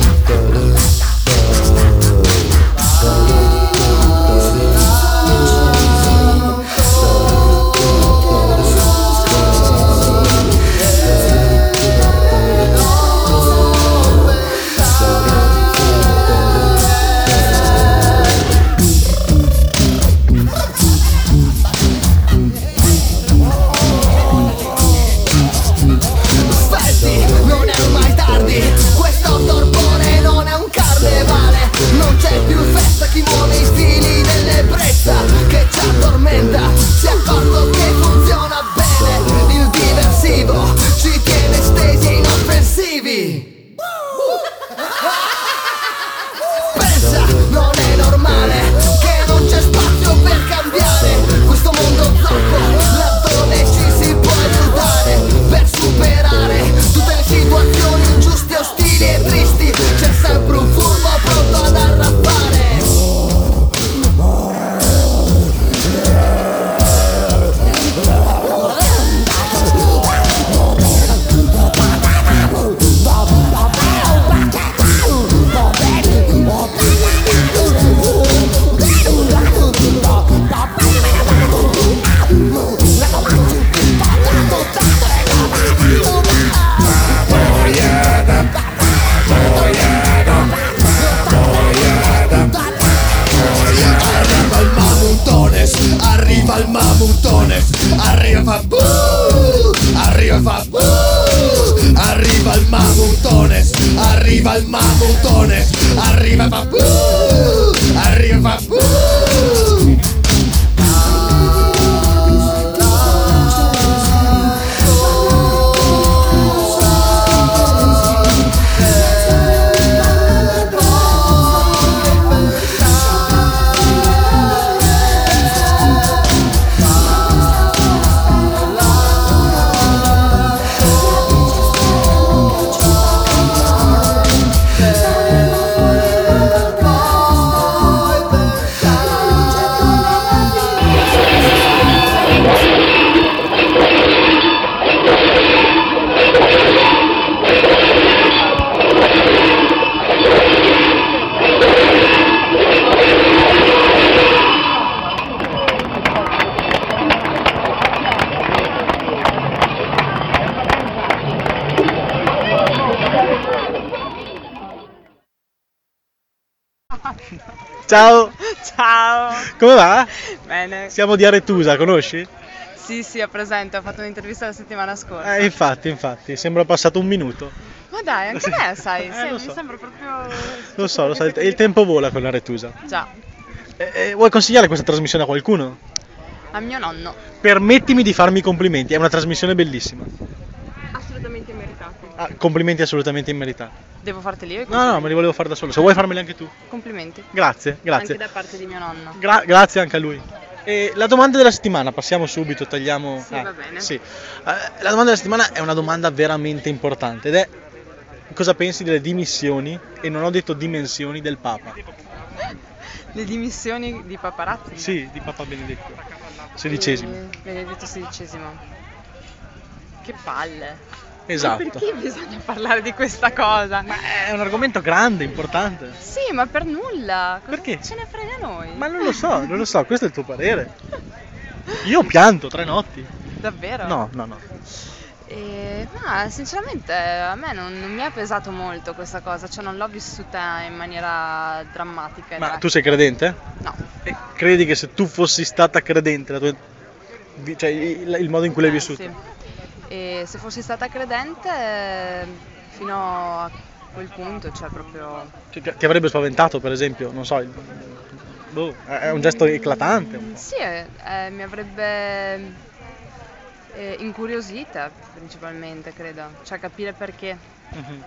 Svelti, non è mai tardi, questo torpore non è un carnevale, non c'è più festa, chi muove i fili dell'ebbrezza che ci addormenta, si è accorto che funziona bene, il diversivo ci tiene stesi e inoffensivi. Pensa, non è normale che non c'è spazio per cambiare questo mondo zoppo, laddove ci si può aiutare per superare tutte le situazioni ingiuste, ostili e tristi. C'è sempre un furbo pronto ad arrappare. Arriva il mamutones, arriva fa buh, arriva fa buh, arriva il mamutones, arriva il mamutones, arriva fa buh, arriva fa buh. Ciao. Ciao. Come va? Bene. Siamo di Aretusa, conosci? Sì, sì, ho presente, ho fatto un'intervista la settimana scorsa. Eh, infatti, infatti, sembra passato un minuto. Ma dai, anche Sì. me, sai, Eh, sì, lo mi so. sembra proprio... Lo so, lo so, il il tempo vola con Aretusa. Già, Eh, eh, vuoi consigliare questa trasmissione a qualcuno? a mio nonno. Permettimi di farmi i complimenti, è una trasmissione bellissima. Assolutamente meritati. Ah, complimenti assolutamente immeritati. Devo farteli io i No, no, complimenti? me li volevo fare da solo. Se vuoi farmeli anche tu. Complimenti. Grazie, grazie. Anche da parte di mio nonno. Gra- grazie anche a lui. E la domanda della settimana, passiamo subito, tagliamo. Sì, va bene. Sì. Eh, la domanda della settimana è una domanda veramente importante ed è cosa pensi delle dimissioni, e non ho detto dimensioni, del Papa? Le dimissioni di paparazzi? Sì, di Papa Benedetto sedicesimo. Eh, Benedetto sedicesimo. Che palle. Esatto. Ma perché bisogna parlare di questa cosa? È un argomento grande, importante. Sì, ma per nulla. Cosa Perché? ce ne frega a noi? Ma non lo so, non lo so, questo è il tuo parere. Io ho pianto tre notti. Davvero? No, no, no. E, ma sinceramente a me non, non mi è pesato molto questa cosa, cioè non l'ho vissuta in maniera drammatica. Ma dai. tu sei credente? No. E credi che se tu fossi stata credente, la tua- vi- cioè il, il modo in cui l'hai Eh, vissuto? sì. E se fossi stata credente eh, fino a quel punto, cioè proprio... Cioè, ti- ti avrebbe spaventato, per esempio, non so, il- boh, è è un gesto eclatante. Mm, Sì, eh, eh, mi avrebbe eh, incuriosita principalmente, credo, cioè capire perché. Mhm.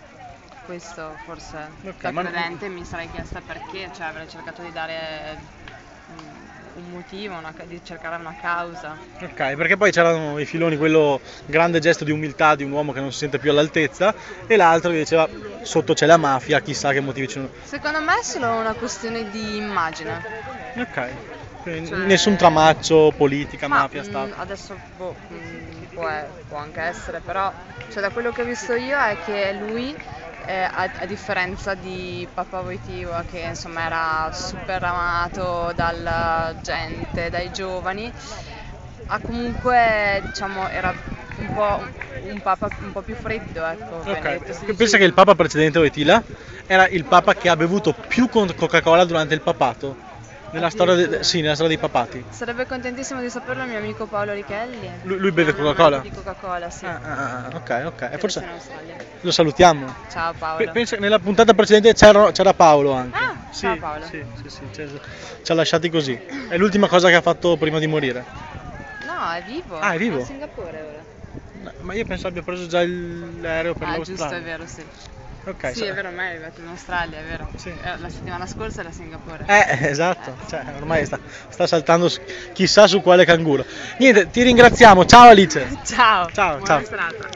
Questo forse Ok, da ma- credente mi sarei chiesta perché, cioè avrei cercato di dare mm, un motivo, una ca- di cercare una causa. Ok, perché poi c'erano i filoni, quello grande gesto di umiltà di un uomo che non si sente più all'altezza, e l'altro che diceva sotto c'è la mafia, chissà che motivi ci sono. Secondo me è solo una questione di immagine. Ok, quindi Cioè- nessun tramaccio, politica, Ma, mafia, mm, Stato. adesso boh, mm, può, può anche essere, però cioè, da quello che ho visto io è che lui, eh, a, a differenza di Papa Wojtyła, che insomma era super amato dalla gente, dai giovani, ha comunque, diciamo, era un po' un papa un po' più freddo, ecco. Benedetto Ok, sedicesimo. pensa che il papa precedente, Wojtyła, era il papa che ha bevuto più con- Coca-Cola durante il papato, nella storia, de- sì, nella storia dei papati. Sarebbe contentissimo di saperlo il mio amico Paolo Richelli. Lui, lui beve È un Coca-Cola? amante di Coca-Cola, sì. Ah, ok, ok, e Credo forse sia in Australia. lo salutiamo. Ciao Paolo. Pe- pensa che nella puntata precedente c'era, c'era Paolo anche. Ah, sì, ciao Paolo. Sì, sì, sì, ci ha- ci ha lasciati così. È l'ultima cosa che ha fatto prima di morire. No, è vivo. Ah, è vivo? a Singapore ora. No, ma io penso abbia preso già il- l'aereo per Ah, l'Australia. giusto, è vero, sì. Ok, Sì, so- è vero, me è arrivato in Australia, è vero. Eh, La settimana scorsa era a Singapore. Eh, esatto, cioè, ormai sta, sta saltando su- chissà su quale canguro. Niente, ti ringraziamo, ciao Alice. Ciao. Ciao, Buona ciao. serata.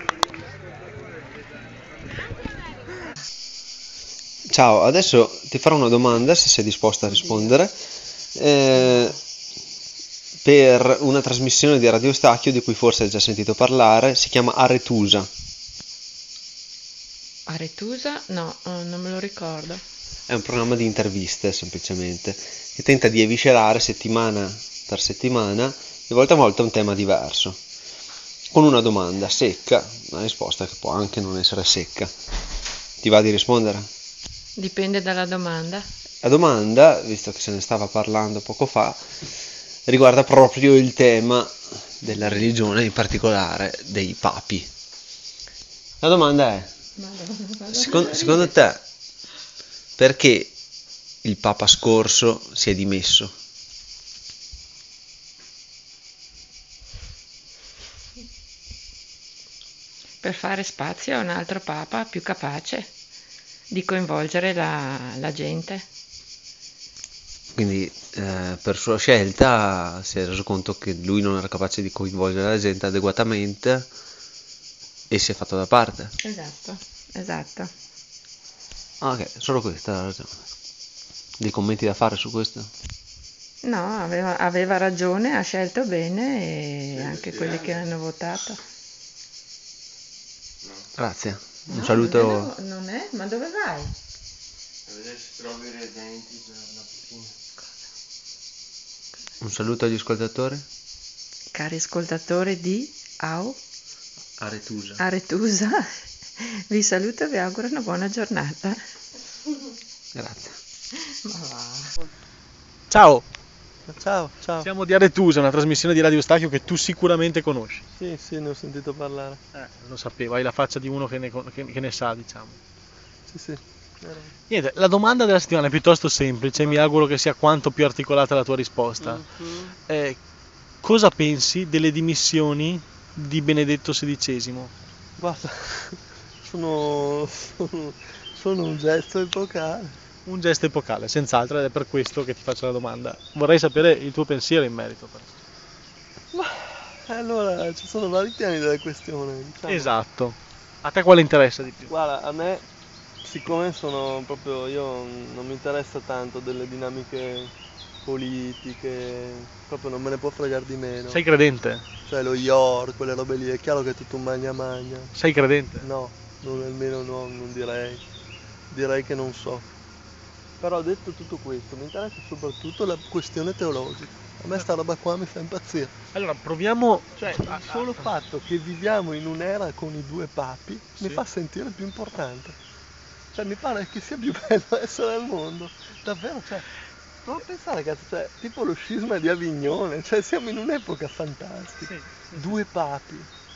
Ciao, adesso ti farò una domanda se sei disposta a rispondere, eh, per una trasmissione di Radio Stacchio di cui forse hai già sentito parlare, si chiama Aretusa. Aretusa? No, eh, non me lo ricordo. È un programma di interviste semplicemente, che tenta di eviscerare settimana per settimana, di volta a volta un tema diverso, con una domanda secca, una risposta che può anche non essere secca. Ti va di rispondere? Dipende dalla domanda. La domanda, visto che se ne stava parlando poco fa, riguarda proprio il tema della religione, in particolare dei papi. La domanda è, secondo, secondo te, perché il papa scorso si è dimesso? Per fare spazio a un altro papa più capace di coinvolgere la, la gente. Quindi eh, per sua scelta si è reso conto che lui non era capace di coinvolgere la gente adeguatamente e si è fatto da parte. Esatto, esatto. Ah, ok, solo questa è la ragione. Dei commenti da fare su questo? No, aveva, aveva ragione, ha scelto bene e anche quelli che hanno votato. Grazie. Un No, saluto. Non è, non è? Ma dove vai? A vedere se trovi i redenti per la piscina. Un saluto agli ascoltatori. Cari ascoltatori di Au Aretusa. Aretusa, vi saluto e vi auguro una buona giornata. Grazie. Ma va. Ciao, Ciao, ciao. siamo di Aretusa, una trasmissione di Radio Stachio che tu sicuramente conosci. Sì, sì, ne ho sentito parlare. Eh, lo sapevo, hai la faccia di uno che ne, con- che- che ne sa, diciamo. Sì, sì. Era- Niente, la domanda della settimana è piuttosto semplice, mi auguro che sia quanto più articolata la tua risposta. Mhm. Eh, cosa pensi delle dimissioni di Benedetto sedicesimo? Guarda, sono, sono, sono un gesto epocale. Un gesto epocale, senz'altro, ed è per questo che ti faccio la domanda. Vorrei sapere il tuo pensiero in merito. però. Ma allora ci sono vari piani della questione, diciamo. Esatto. A te quale interessa di più? Guarda, a me, siccome sono proprio, io non mi interessa tanto delle dinamiche politiche, proprio non me ne può fregare di meno. Sei credente? Cioè lo York, quelle robe lì, è chiaro che è tutto un magna magna. Sei credente? No, non, almeno no, non direi. Direi che non so. Però detto tutto questo, mi interessa soprattutto la questione teologica. A me sta roba qua mi fa impazzire. Allora, proviamo... Cioè, il solo fatto che viviamo in un'era con i due papi Sì. mi fa sentire più importante. Cioè, mi pare che sia più bello essere al mondo. Davvero, cioè, prova a pensare, cazzo, cioè, tipo lo scisma di Avignone, cioè, siamo in un'epoca fantastica. Due papi.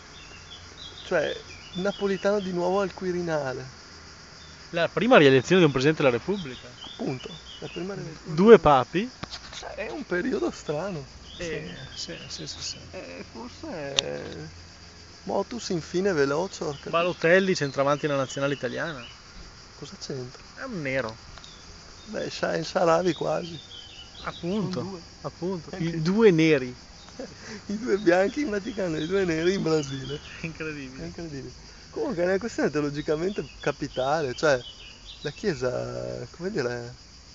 Cioè, Napolitano di nuovo al Quirinale. La prima rielezione di un Presidente della Repubblica. Appunto, la prima rielezione. Due papi. Cioè, è un periodo strano. Eh, sì, sì, sì, sì. Eh, forse è... Motus infine velocior. Balotelli, centravanti della nazionale italiana. Cosa c'entra? È un nero. Beh, Shah Sharawi quasi. Appunto, Sono due. appunto. Anche- I due neri. I due bianchi in Vaticano e i due neri in Brasile. È Incredibile. incredibile. Comunque è una questione teologicamente capitale, cioè la Chiesa, come dire,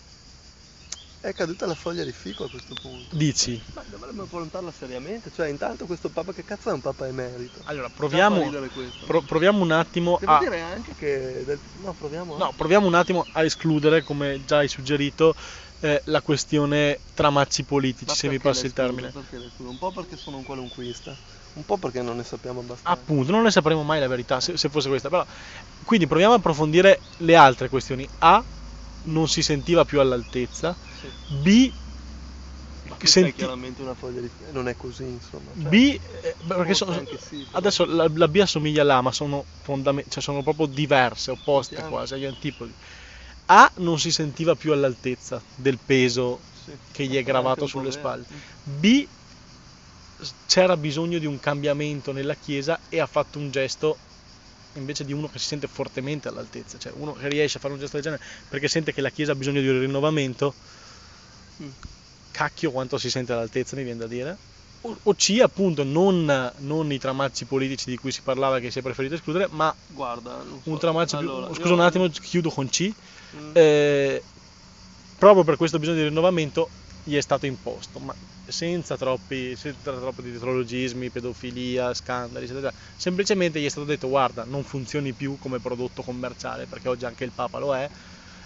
è caduta la foglia di fico a questo punto. Dici? Ma dovremmo affrontarla seriamente, cioè intanto questo Papa, che cazzo è un Papa emerito? Allora, Già fa proviamo, ridere questo. pro- proviamo un attimo Devo a... dire anche che... del- No, proviamo No, proviamo un attimo a escludere, come già hai suggerito, eh, la questione tramacci politici, Ma se mi perché passi le il termine. escludo? Perché le escludo? Un po' perché sono un qualunquista, un po' perché non ne sappiamo abbastanza. Appunto, non ne sapremo mai la verità se, se fosse questa, però quindi proviamo a approfondire le altre questioni. A, non si sentiva più all'altezza. B, Ma questa è senti- chiaramente una foglia di fico, non è così, insomma. Cioè, B, eh, beh, perché forse sono, anche sì, però. adesso la, la B assomiglia all'A, ma sono, fondament- cioè sono proprio diverse, opposte Sentiamo. quasi, agli antipodi. A, non si sentiva più all'altezza del peso Sì, che gli è anche gravato un po' sulle vero. spalle. B, s- c'era bisogno di un cambiamento nella Chiesa e ha fatto un gesto invece di uno che si sente fortemente all'altezza, cioè uno che riesce a fare un gesto del genere perché sente che la Chiesa ha bisogno di un rinnovamento. Mm. Cacchio quanto si sente all'altezza, mi viene da dire. O, o C, appunto, non, non i tramacci politici di cui si parlava che si è preferito escludere, ma Guarda, non so. un tramaccio Allora, più... io- Scusa un attimo, chiudo con C. Mm. Eh, proprio per questo bisogno di rinnovamento gli è stato imposto, ma senza troppi, senza troppi dietrologismi, pedofilia, scandali, eccetera. Semplicemente gli è stato detto: guarda, non funzioni più come prodotto commerciale, perché oggi anche il Papa lo è,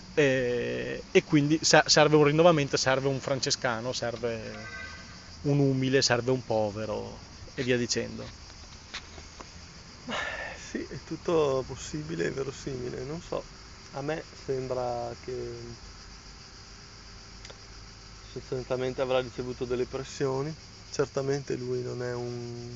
e, e quindi se- serve un rinnovamento, serve un francescano, serve un umile, serve un povero e via dicendo. Sì, è tutto possibile e verosimile, non so. A me sembra che sostanzialmente avrà ricevuto delle pressioni. Certamente lui non è un...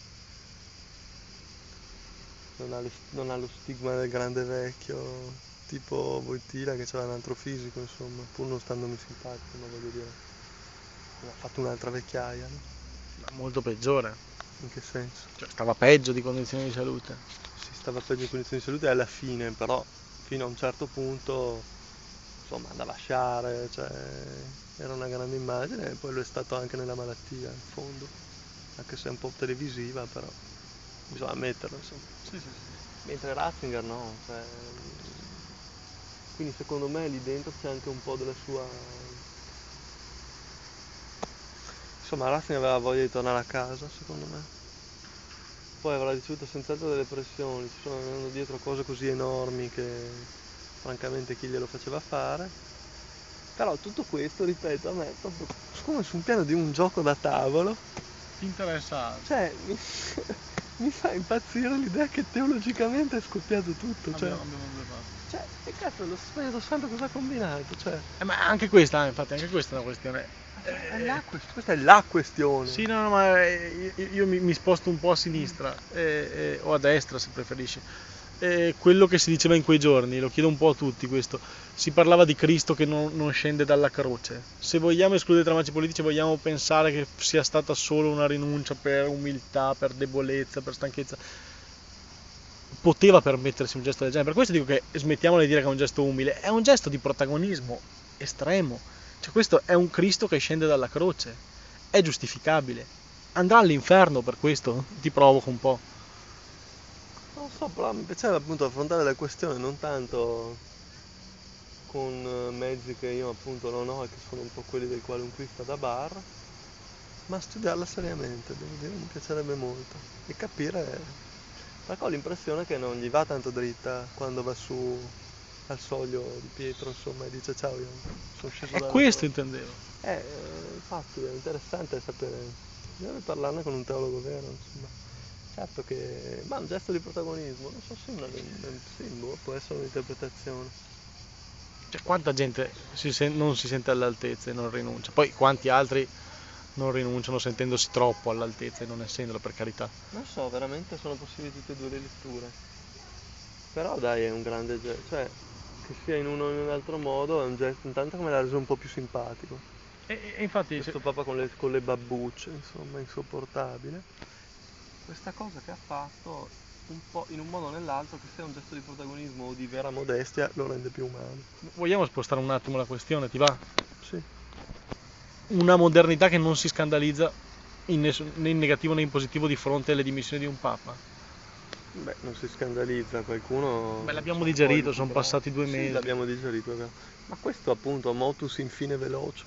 non ha, le- non ha lo stigma del grande vecchio, tipo Wojtyla, che aveva un altro fisico, insomma, pur non standomi simpatico, ma voglio dire, ha fatto un'altra vecchiaia, no? Ma molto peggiore, In che senso? cioè, stava peggio di condizioni di salute. Si stava peggio in condizioni di salute alla fine, però fino a un certo punto insomma andava a sciare, cioè era una grande immagine, e poi lo è stato anche nella malattia in fondo, anche se è un po' televisiva, però bisogna ammetterlo, insomma. Sì, sì, sì. Mentre Ratzinger no, cioè, quindi secondo me lì dentro c'è anche un po' della sua... Insomma, Ratzinger aveva voglia di tornare a casa, secondo me. Poi avrà ricevuto senz'altro delle pressioni, ci sono andando dietro cose così enormi che francamente chi glielo faceva fare. Però tutto questo, ripeto, a me è proprio come su un piano di un gioco da tavolo. Ti interessa? Cioè, mi, mi fa impazzire l'idea che teologicamente è scoppiato tutto. Cioè, Abbiamo, abbiamo due parti. cioè, è cazzo, lo Spirito Santo cosa ha combinato? Cioè, Eh, ma anche questa, eh, infatti, anche questa è una questione. è la quest- questa è la questione. Sì, no, no, ma eh, io, io mi, mi sposto un po' a sinistra, eh, eh, o a destra se preferisci. Eh, quello che si diceva in quei giorni, lo chiedo un po' a tutti questo, si parlava di Cristo che non, non scende dalla croce. Se vogliamo escludere i drammaci politici, vogliamo pensare che sia stata solo una rinuncia per umiltà, per debolezza, per stanchezza, poteva permettersi un gesto del genere. Per questo dico che smettiamola di dire che è un gesto umile, è un gesto di protagonismo estremo. Cioè, questo è un Cristo che scende dalla croce, è giustificabile. Andrà all'inferno per questo? Ti provoco un po'. Non so, però mi piaceva appunto affrontare la questione non tanto con mezzi che io appunto non ho e che sono un po' quelli del qualunquista da bar, ma studiarla seriamente, devo dire, mi piacerebbe molto. E capire, perché ho l'impressione che non gli va tanto dritta quando va su al soglio di Pietro, insomma, e dice ciao, io sono sceso È dalla questo croce. intendevo. Eh, eh, infatti è interessante sapere, bisogna parlarne con un teologo vero, insomma. Certo che, ma un gesto di protagonismo, non so se una, sì, boh, può essere un'interpretazione. Cioè, quanta gente si sen- non si sente all'altezza e non rinuncia, poi quanti altri non rinunciano sentendosi troppo all'altezza e non essendolo, per carità. Non so, veramente sono possibili tutte e due le letture. Però dai, è un grande gesto, cioè che sia in uno o in un altro modo è un gesto, intanto come l'ha reso un po' più simpatico. E, e infatti questo se... papà con le, con le babbucce, insomma, insopportabile. Questa cosa che ha fatto, un po' in un modo o nell'altro, che sia un gesto di protagonismo o di vera modestia, lo rende più umano. Vogliamo spostare un attimo la questione, ti va? Sì. Una modernità che non si scandalizza in nessun- né in negativo né in positivo di fronte alle dimissioni di un papa. Beh, non si scandalizza, qualcuno... Beh, l'abbiamo digerito, sono passati due mesi. Sì, l'abbiamo digerito, è vero. Ma questo appunto, motus infine velocior.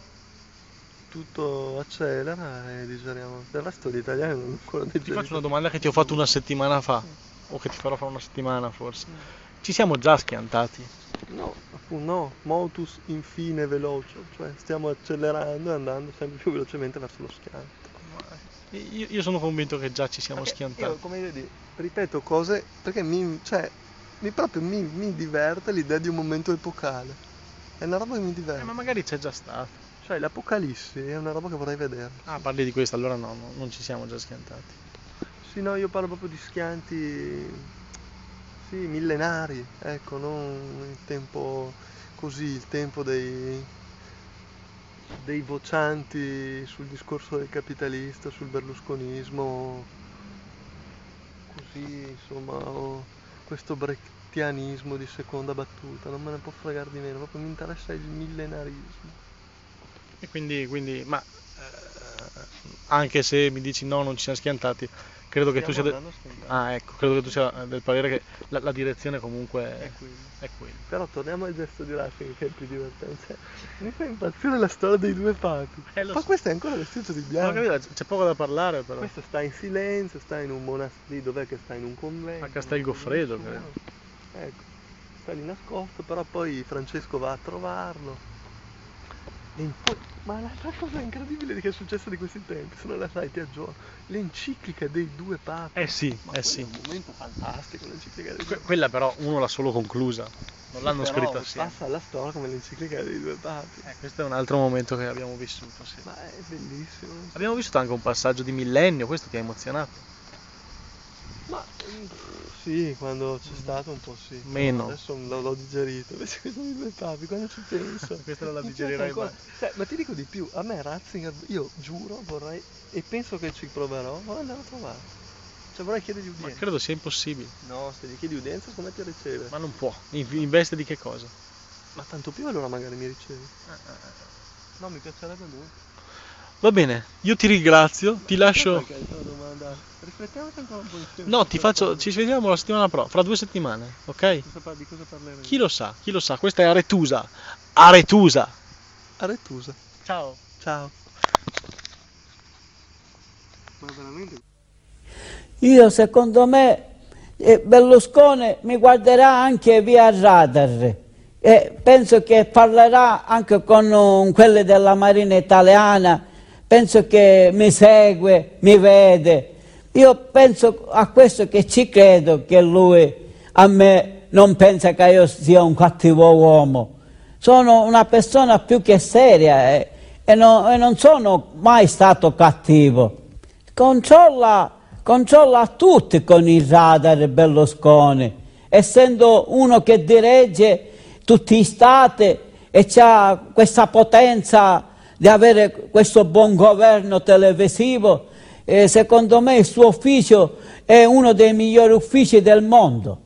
Tutto accelera e digeriamo. Del resto gli italiani non hanno ancora digerito. Ti faccio una domanda che ti ho fatto una settimana fa, o che ti farò fra una settimana forse. Ci siamo già schiantati? No, appunto no, motus infine velocior, cioè stiamo accelerando e andando sempre più velocemente verso lo schianto. Io, io sono convinto che già ci siamo Perché schiantati. Io, come vedi, ripeto cose perché mi, cioè, mi proprio mi, mi diverte l'idea di un momento epocale. È una roba che mi diverte. Eh, ma magari c'è già stato. Cioè, l'Apocalissi è una roba che vorrei vedere. Ah, parli di questo, allora no, no, non ci siamo già schiantati. Sì, no, io parlo proprio di schianti, sì, millenari, ecco, non il tempo così, il tempo dei, dei vocianti sul discorso del capitalista, sul berlusconismo, così, insomma, o questo brechtianismo di seconda battuta, non me ne può fregare di meno, proprio mi interessa il millenarismo. E quindi, quindi ma eh, anche se mi dici no, non ci siamo schiantati, credo che tu sia, de- ah, ecco, credo che tu sia del parere che la, la direzione comunque è, è quella. Però torniamo al gesto di Ratzinger che è il più divertente. Mi fa impazzire la storia dei due papi. Eh, lo Ma so. questo è ancora vestito di bianco. No, capito, c'è poco da parlare però. Questo sta in silenzio, sta in un monastero, dov'è che sta in un convento? A Castel Goffredo, credo. Ecco, sta lì nascosto, però poi Francesco va a trovarlo. Ma l'altra cosa incredibile che è successa di questi tempi, se non la sai ti aggiorno, l'enciclica dei due papi. Eh sì, Ma eh sì. è un momento fantastico l'enciclica dei due Que- papi. quella però uno l'ha solo conclusa, non l'hanno Però scritta assieme. passa alla storia come l'enciclica dei due papi. Eh, questo è un altro momento che abbiamo vissuto, sì. Ma è bellissimo. Abbiamo vissuto anche un passaggio di millennio, questo ti ha emozionato? Ma mm, sì, quando c'è stato un po' sì. Meno. Adesso l'ho, l'ho digerito. Invece questi sono i due papi, quando ci penso. Questa non la mi digerirai piace ancora. mai. Cioè, ma ti dico di più, a me Ratzinger, io giuro, vorrei, e penso che ci proverò, vorrei andare a trovare. Cioè vorrei chiedergli Ma udienza. credo sia impossibile. No, se gli chiedi udienza, come ti riceve? Ma non può. In, in veste di che cosa? Ma tanto più allora magari mi ricevi. No, mi piacerebbe molto. Va bene, io ti ringrazio, ti lascio... Perché è una domanda. Riflettiamoci ancora un po' insieme. No, ti faccio... Ci vediamo la settimana prossima, fra due settimane, ok? Cosa par- di cosa parleremo? Chi lo sa, chi lo sa, questa è Aretusa. Aretusa. Aretusa. Ciao. Ciao. Ma veramente... Io secondo me eh, Berlusconi mi guarderà anche via radar e penso che parlerà anche con um, quelle della Marina Italiana, penso che mi segue, mi vede. Io penso a questo, che ci credo che lui a me non pensa che io sia un cattivo uomo. Sono una persona più che seria e, e, non, e non sono mai stato cattivo. Controlla, controlla a tutti con il radar Berlusconi, essendo uno che dirige tutti gli stati e ha questa potenza di avere questo buon governo televisivo. E secondo me il suo ufficio è uno dei migliori uffici del mondo.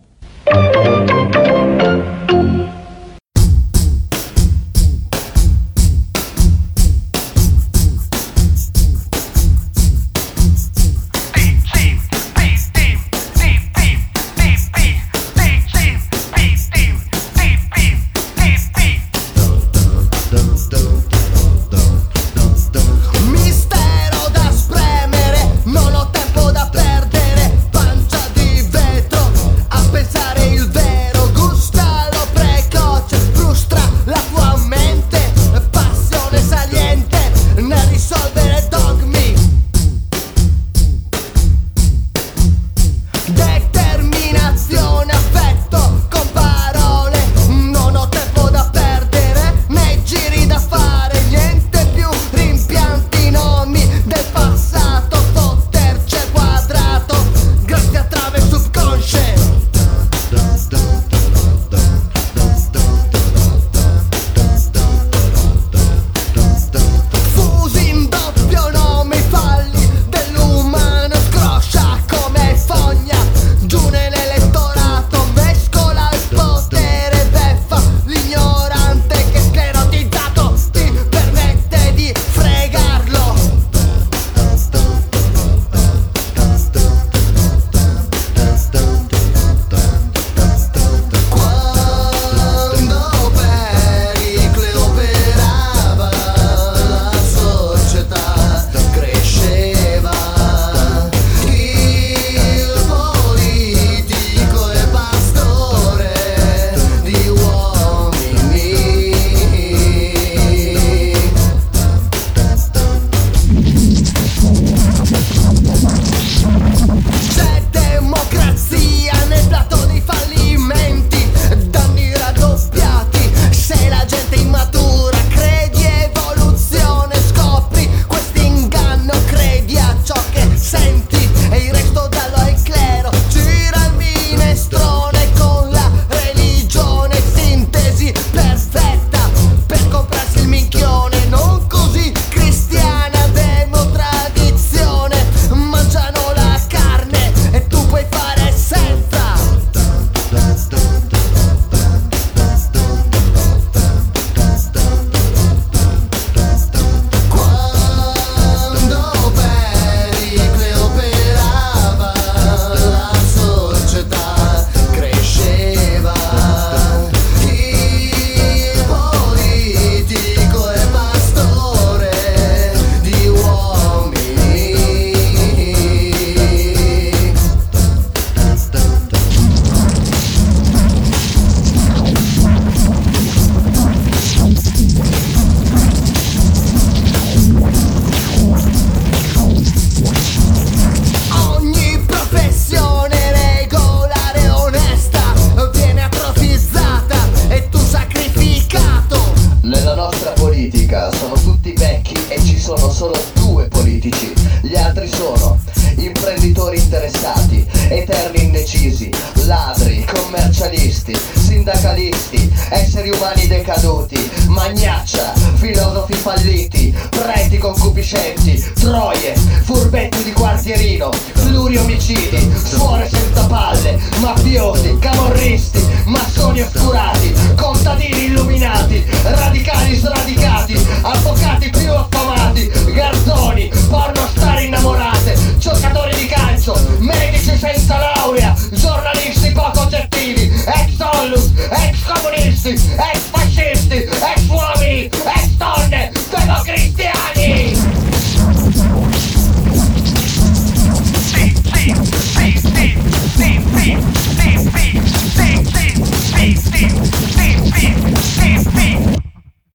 sindacalisti, esseri umani decaduti, magnaccia, filosofi falliti, preti concupiscenti, troie, furbetti di quartierino, pluriomicidi, suore senza palle, mafiosi, camorristi, massoni oscurati, contadini illuminati, radicali sdraiati.